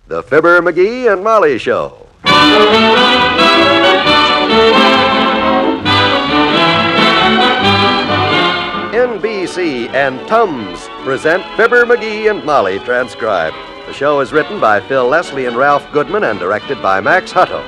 The Fibber, McGee, and Molly Show. NBC and Tums present Fibber, McGee, and Molly transcribed. The show is written by Phil Leslie and Ralph Goodman and directed by Max Hutto.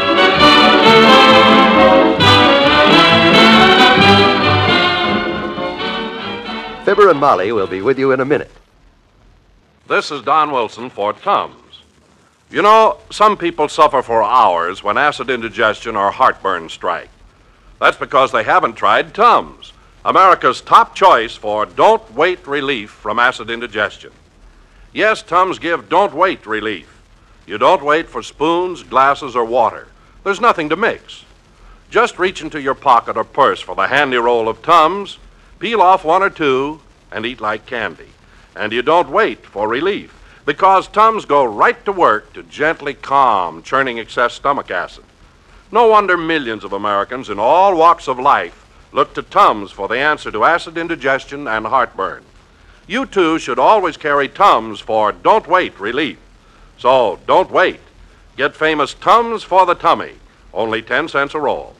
Fibber and Molly will be with you in a minute. This is Don Wilson for Tums. You know, some people suffer for hours when acid indigestion or heartburn strike. That's because they haven't tried Tums, America's top choice for don't-wait relief from acid indigestion. Yes, Tums give don't-wait relief. You don't wait for spoons, glasses, or water. There's nothing to mix. Just reach into your pocket or purse for the handy roll of Tums, peel off one or two, and eat like candy. And you don't wait for relief, because Tums go right to work to gently calm churning excess stomach acid. No wonder millions of Americans in all walks of life look to Tums for the answer to acid indigestion and heartburn. You, too, should always carry Tums for don't-wait relief. So, don't wait. Get famous Tums for the tummy. Only 10 cents a roll.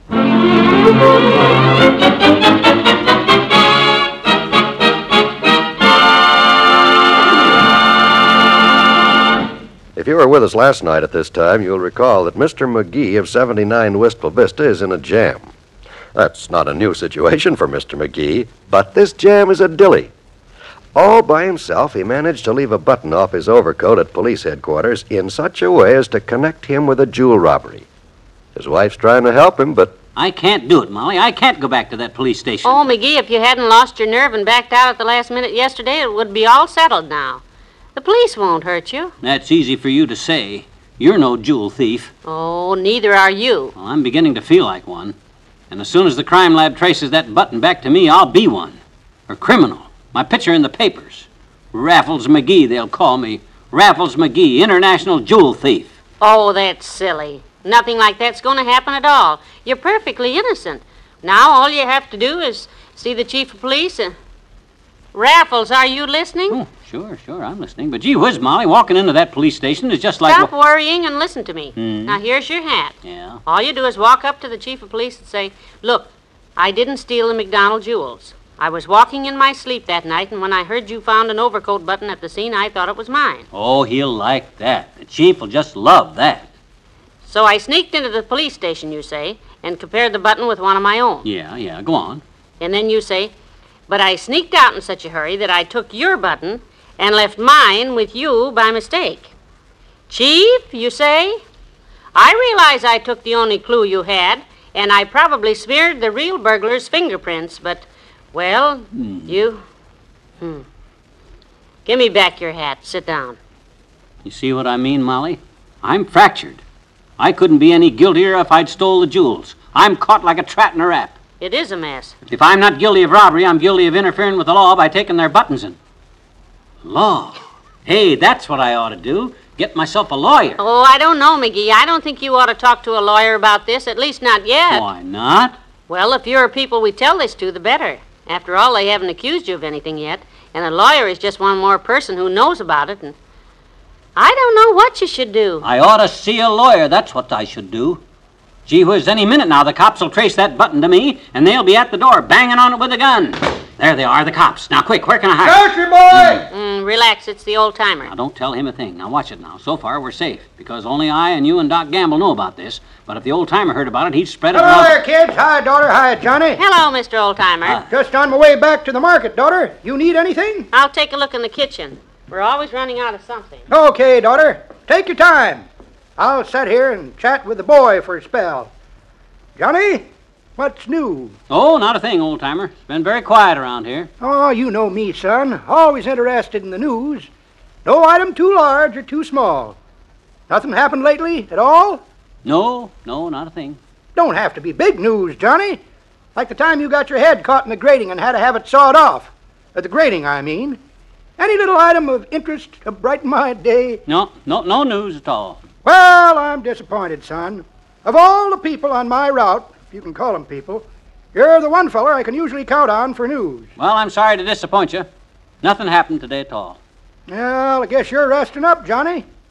If you were with us last night at this time, you'll recall that Mr. McGee of 79 Wistful Vista is in a jam. That's not a new situation for Mr. McGee, but this jam is a dilly. All by himself, he managed to leave a button off his overcoat at police headquarters in such a way as to connect him with a jewel robbery. His wife's trying to help him, but... I can't do it, Molly. I can't go back to that police station. Oh, McGee, if you hadn't lost your nerve and backed out at the last minute yesterday, it would be all settled now. The police won't hurt you. That's easy for you to say. You're no jewel thief. Oh, neither are you. Well, I'm beginning to feel like one. And as soon as the crime lab traces that button back to me, I'll be one. A criminal. My picture in the papers. Raffles McGee, they'll call me. Raffles McGee, international jewel thief. Oh, that's silly. Nothing like that's going to happen at all. You're perfectly innocent. Now all you have to do is see the chief of police and... Raffles, are you listening? Oh, sure, I'm listening. But gee whiz, Molly, walking into that police station is just like... Stop worrying and listen to me. Now, here's your hat. Yeah? All you do is walk up to the chief of police and say, "Look, I didn't steal the McDonald jewels. I was walking in my sleep that night, and when I heard you found an overcoat button at the scene, I thought it was mine." Oh, he'll like that. The chief will just love that. So I sneaked into the police station, you say, and compared the button with one of my own. Yeah, go on. And then you say, "But I sneaked out in such a hurry that I took your button and left mine with you by mistake." Chief, you say, "I realize I took the only clue you had, and I probably smeared the real burglar's fingerprints, but, well, you... Give me back your hat. Sit down." You see what I mean, Molly? I'm fractured. I couldn't be any guiltier if I'd stole the jewels. I'm caught like a rat in a wrap. It is a mess. If I'm not guilty of robbery, I'm guilty of interfering with the law by taking their buttons in. Law? Hey, that's what I ought to do. Get myself a lawyer. Oh, I don't know, McGee. I don't think you ought to talk to a lawyer about this, at least not yet. Why not? Well, the fewer people we tell this to, the better. After all, they haven't accused you of anything yet, and a lawyer is just one more person who knows about it, and I don't know what you should do. I ought to see a lawyer, that's what I should do. Gee whiz, any minute now the cops will trace that button to me, and they'll be at the door banging on it with a gun. There they are, the cops. Now, quick, where can I hide? Grocery boy! Relax, it's the old-timer. Now, don't tell him a thing. Now, watch it now. So far, we're safe, because only I and you and Doc Gamble know about this. But if the old-timer heard about it, he'd spread it Hello around. there, kids. Hi, daughter. Hi, Johnny. Hello, Mr. Old-timer. Just on my way back to the market, daughter. You need anything? I'll take a look in the kitchen. We're always running out of something. Okay, daughter. Take your time. I'll sit here and chat with the boy for a spell. Johnny, what's new? Oh, not a thing, old-timer. It's been very quiet around here. Oh, you know me, son. Always interested in the news. No item too large or too small. Nothing happened lately at all? No, not a thing. Don't have to be big news, Johnny. Like the time you got your head caught in the grating and had to have it sawed off. The grating, I mean. Any little item of interest to brighten my day? No news at all. Well, I'm disappointed, son. Of all the people on my route, if you can call them people, you're the one feller I can usually count on for news. Well, I'm sorry to disappoint you. Nothing happened today at all. Well, I guess you're resting up, Johnny.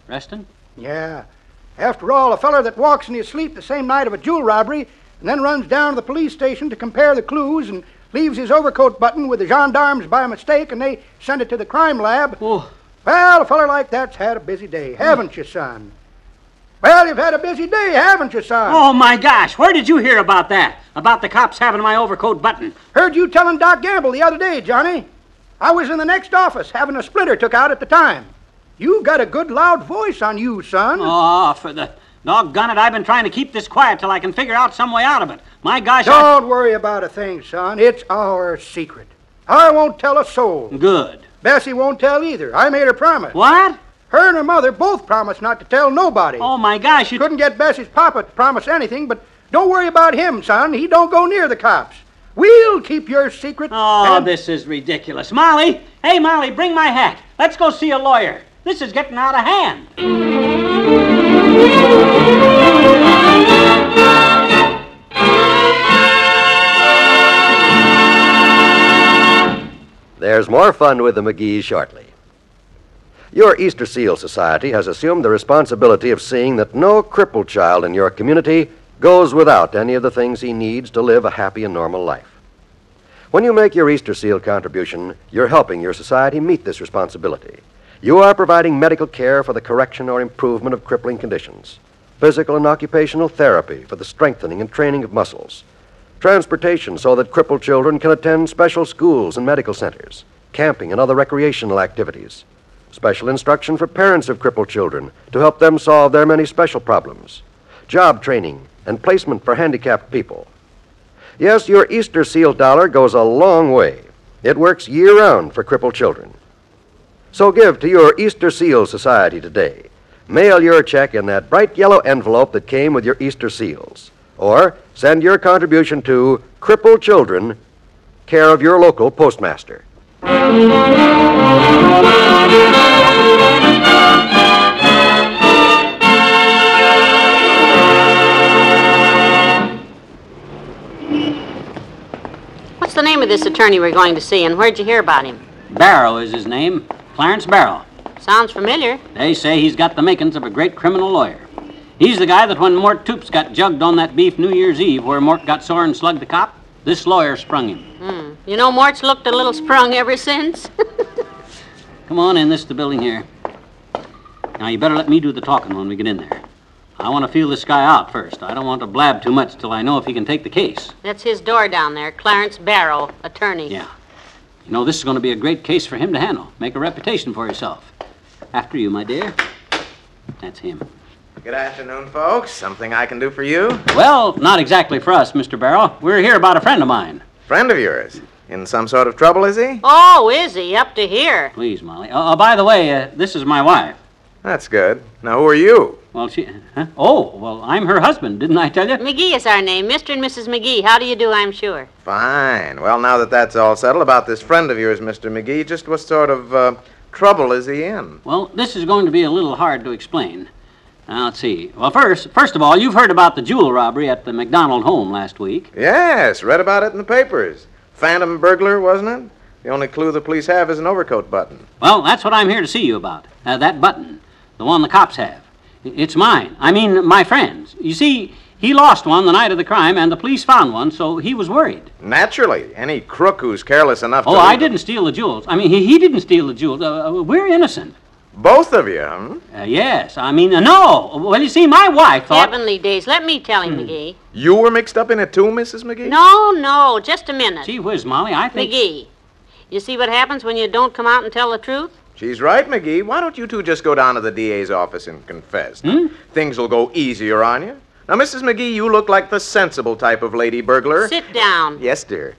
Resting? Yeah. After all, a feller that walks in his sleep the same night of a jewel robbery and then runs down to the police station to compare the clues and leaves his overcoat button with the gendarmes by mistake and they send it to the crime lab. Oh. Well, a feller like that's had a busy day, haven't you, son? Well, you've had a busy day, haven't you, son? Oh, my gosh. Where did you hear about that? About the cops having my overcoat button? Heard you telling Doc Gamble the other day, Johnny. I was in the next office having a splinter took out at the time. You got a good loud voice on you, son. Oh, for the doggone it, I've been trying to keep this quiet till I can figure out some way out of it. My gosh, Don't worry about a thing, son. It's our secret. I won't tell a soul. Good. Bessie won't tell either. I made her promise. What? Her and her mother both promised not to tell nobody. Oh, my gosh, you... Couldn't get Bessie's papa to promise anything, but don't worry about him, son. He don't go near the cops. We'll keep your secret. Oh, this is ridiculous. Molly! Hey, Molly, bring my hat. Let's go see a lawyer. This is getting out of hand. There's more fun with the McGees shortly. Your Easter Seal Society has assumed the responsibility of seeing that no crippled child in your community goes without any of the things he needs to live a happy and normal life. When you make your Easter Seal contribution, you're helping your society meet this responsibility. You are providing medical care for the correction or improvement of crippling conditions, physical and occupational therapy for the strengthening and training of muscles, transportation so that crippled children can attend special schools and medical centers, camping and other recreational activities, special instruction for parents of crippled children to help them solve their many special problems, job training and placement for handicapped people. Yes, your Easter Seal dollar goes a long way. It works year-round for crippled children. So give to your Easter Seal Society today. Mail your check in that bright yellow envelope that came with your Easter seals. Or send your contribution to Crippled Children, care of your local postmaster. What's the name of this attorney we're going to see, and where'd you hear about him? Barrow is his name. Clarence Barrow. Sounds familiar. They say he's got the makings of a great criminal lawyer. He's the guy that when Mort Toops got jugged on that beef New Year's Eve where Mort got sore and slugged the cop, this lawyer sprung him. You know, Mort's looked a little sprung ever since. Come on in, this is the building here. Now, you better let me do the talking when we get in there. I want to feel this guy out first. I don't want to blab too much till I know if he can take the case. That's his door down there, Clarence Barrow, attorney. Yeah. You know, this is going to be a great case for him to handle. Make a reputation for yourself. After you, my dear. That's him. Good afternoon, folks. Something I can do for you? Well, not exactly for us, Mr. Barrow. We're here about a friend of mine. Friend of yours? In some sort of trouble, is he? Oh, is he? Up to here. Please, Molly. By the way, this is my wife. That's good. Now, who are you? Well, Huh? Oh, well, I'm her husband. Didn't I tell you? McGee is our name. Mr. and Mrs. McGee. How do you do, I'm sure? Fine. Well, now that that's all settled about this friend of yours, Mr. McGee, just what sort of trouble is he in? Well, this is going to be a little hard to explain. Now, let's see. Well, first of all, you've heard about the jewel robbery at the McDonald home last week. Yes, read about it in the papers. Phantom burglar, wasn't it? The only clue the police have is an overcoat button. Well, that's what I'm here to see you about. That button. The one the cops have. It's mine. I mean, my friend's. You see, he lost one the night of the crime, and the police found one, so he was worried. Naturally. Any crook who's careless enough to... Oh, I didn't steal the jewels. I mean, he didn't steal the jewels. We're innocent. Both of you, huh? Yes. I mean, no. Well, you see, my wife thought... Heavenly days. Let me tell him, McGee. You were mixed up in it too, Mrs. McGee? No. Just a minute. Gee whiz, Molly, I think... McGee, you see what happens when you don't come out and tell the truth? She's right, McGee. Why don't you two just go down to the DA's office and confess? Things will go easier on you. Now, Mrs. McGee, you look like the sensible type of lady burglar. Sit down. Yes, dear.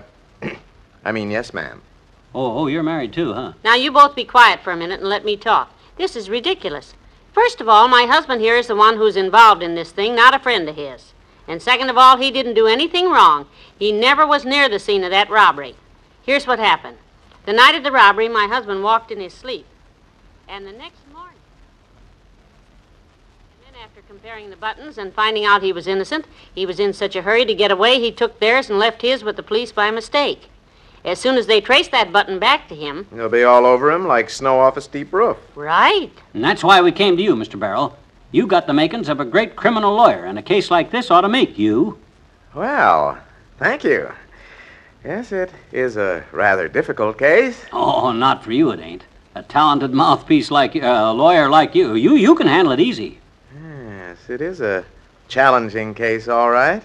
Yes, ma'am. Oh, you're married too, huh? Now, you both be quiet for a minute and let me talk. This is ridiculous. First of all, my husband here is the one who's involved in this thing, not a friend of his. And second of all, he didn't do anything wrong. He never was near the scene of that robbery. Here's what happened. The night of the robbery, my husband walked in his sleep. And the next morning... And then after comparing the buttons and finding out he was innocent, he was in such a hurry to get away, he took theirs and left his with the police by mistake. As soon as they trace that button back to him. They'll be all over him like snow off a steep roof. Right. And that's why we came to you, Mr. Barrel. You got the makings of a great criminal lawyer, and a case like this ought to make you. Well, thank you. Yes, it is a rather difficult case. Oh, not for you, it ain't. A talented mouthpiece like a lawyer like you can handle it easy. Yes, it is a challenging case, all right.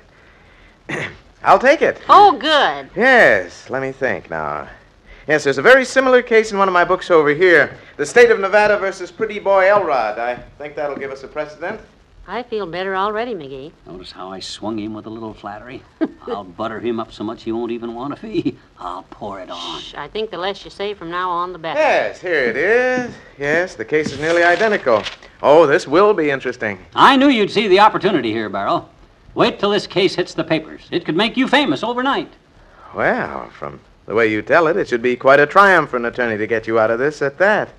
I'll take it. Oh, good. Yes, let me think now. Yes, there's a very similar case in one of my books over here. The State of Nevada versus Pretty Boy Elrod. I think that'll give us a precedent. I feel better already, McGee. Notice how I swung him with a little flattery? I'll butter him up so much he won't even want a fee. I'll pour it on. Shh, I think the less you say from now on, the better. Yes, here it is. Yes, the case is nearly identical. Oh, this will be interesting. I knew you'd see the opportunity here, Barrel. Wait till this case hits the papers. It could make you famous overnight. Well, from the way you tell it, it should be quite a triumph for an attorney to get you out of this at that.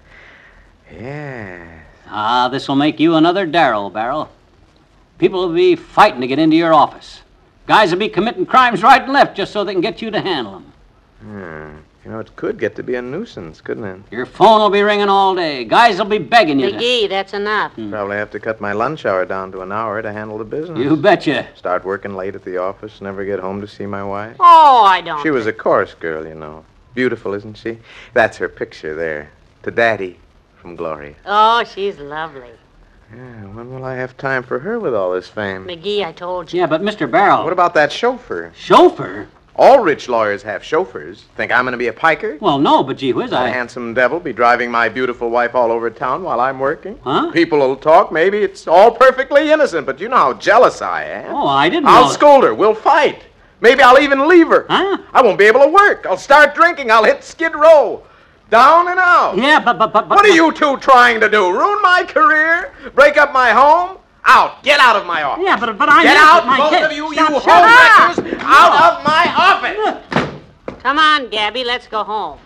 Yes. Ah, this'll make you another Darrell, Barrel. People will be fighting to get into your office. Guys will be committing crimes right and left just so they can get you to handle them. You know, it could get to be a nuisance, couldn't it? Your phone will be ringing all day. Guys will be begging you McGee, that's enough. Probably have to cut my lunch hour down to an hour to handle the business. You betcha. Start working late at the office, never get home to see my wife. Oh, I don't. She was a chorus girl, you know. Beautiful, isn't she? That's her picture there. To Daddy from Gloria. Oh, she's lovely. Yeah, when will I have time for her with all this fame? McGee, I told you. Yeah, but Mr. Barrel. What about that chauffeur? Chauffeur? All rich lawyers have chauffeurs. Think I'm going to be a piker? Well, no, but gee whiz, A handsome devil be driving my beautiful wife all over town while I'm working. Huh? People will talk. Maybe it's all perfectly innocent, but you know how jealous I am. Oh, I didn't know. I'll scold her. We'll fight. Maybe I'll even leave her. Huh? I won't be able to work. I'll start drinking. I'll hit Skid Row. Down and out. Yeah, but... What are you two trying to do? Ruin my career? Break up my home? Out. Get out of my office. Yeah, but I... Get out, my both kid. of you, Shut you up. homewreckers. Out of my office. Come on, Gabby, let's go home.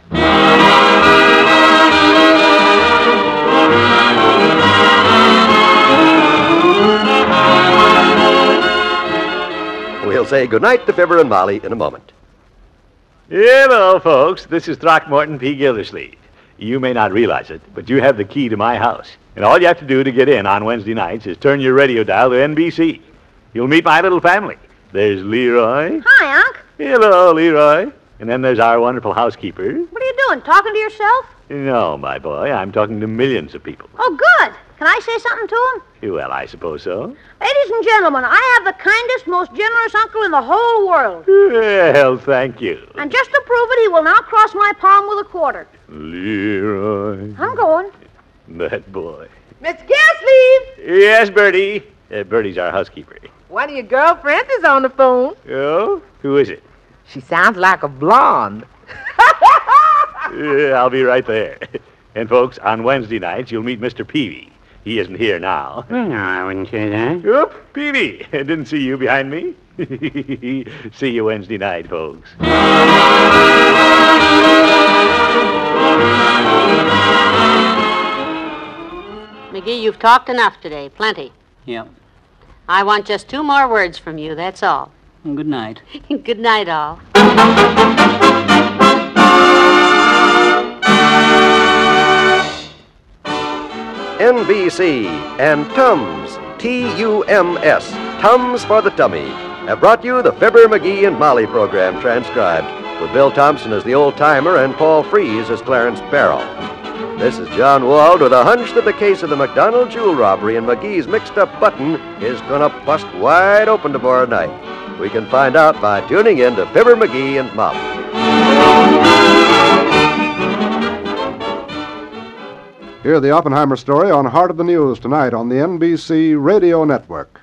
We'll say goodnight to Fibber and Molly in a moment. Hello, folks. This is Throckmorton P. Gildersleeve. You may not realize it, but you have the key to my house. And all you have to do to get in on Wednesday nights is turn your radio dial to NBC. You'll meet my little family. There's Leroy. Hi, Unc. Hello, Leroy. And then there's our wonderful housekeeper. What are you doing, talking to yourself? No, my boy, I'm talking to millions of people. Oh, good. Can I say something to him? Well, I suppose so. Ladies and gentlemen, I have the kindest, most generous uncle in the whole world. Well, thank you. And just to prove it, he will now cross my palm with a quarter. Leroy. I'm going. That boy. Miss Gilsleeve, Yes, Bertie. Bertie's our housekeeper. one of your girlfriends is on the phone. Oh? Who is it? She sounds like a blonde. I'll be right there. And, folks, on Wednesday nights, you'll meet Mr. Peavy. He isn't here now. Well, no, I wouldn't say that. Oop, Peavy. Didn't see you behind me. See you Wednesday night, folks. McGee, you've talked enough today. Plenty. Yep. I want just 2 more words from you, that's all. Good night. Good night, all. NBC and Tums, T-U-M-S, Tums for the Tummy, have brought you the Fibber, McGee, and Molly program transcribed, with Bill Thompson as the old-timer and Paul Frees as Clarence Barrel. This is John Wald with a hunch that the case of the McDonald jewel robbery and McGee's mixed-up button is gonna bust wide open tomorrow night. We can find out by tuning in to Fibber, McGee, and Molly. Hear the Oppenheimer story on Heart of the News tonight on the NBC Radio Network.